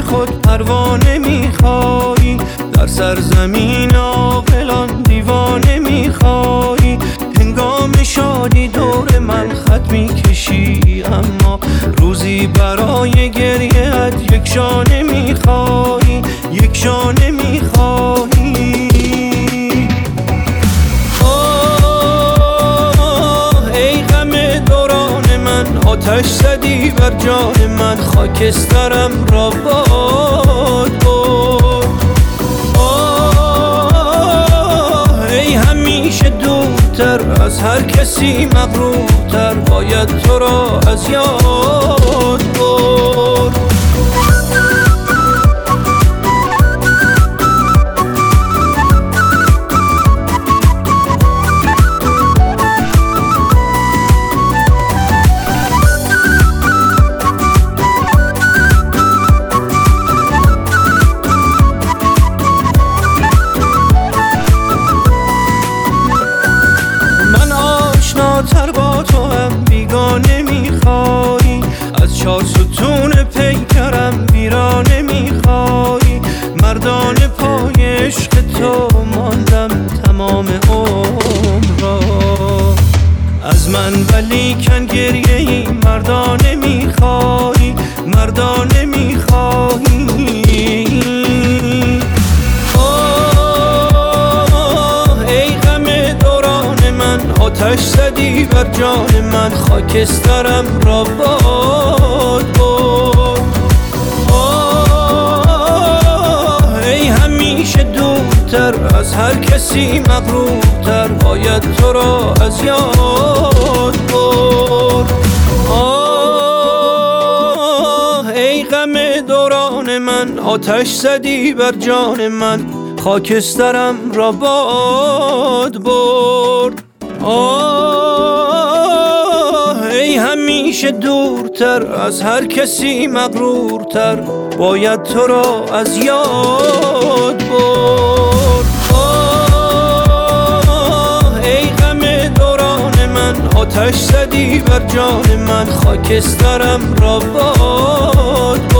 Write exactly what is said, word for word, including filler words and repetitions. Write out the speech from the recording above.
خود پروانه میخوایی، در سرزمین عاقلان دیوانه میخوایی. هنگام شادی دور من خط میکشی، اما روزی برای گریه‌ات یک شانه میخوایی، یک شانه میخوایی. آه ای غم دوران من، آتش زدی بر جان من، خاکسترم را باد برد. آه ای همیشه دورتر از هر کسی مغرورتر، باید تو را از یاد برد. تر با تو هم بیگانه میخوایی، از چار ستون پیکرم ویرانه میخوایی. مردان پای عشق تو ماندم تمام عمر را از من، ولیکن گریه ای مردانه میخوایی، مردانه میخوایی. آتش زدی بر جان من، خاکسترم را باد برد. آه ای همیشه دورتر از هر کسی مغرورتر، باید تو را از یاد برد. آه ای غم دوران من، آتش زدی بر جان من، خاکسترم را باد برد. آه ای همیشه دورتر از هر کسی مغرورتر، باید تو را از یاد برد. آه ای غم دوران من، آتش زدی بر جان من، خاکسترم را باد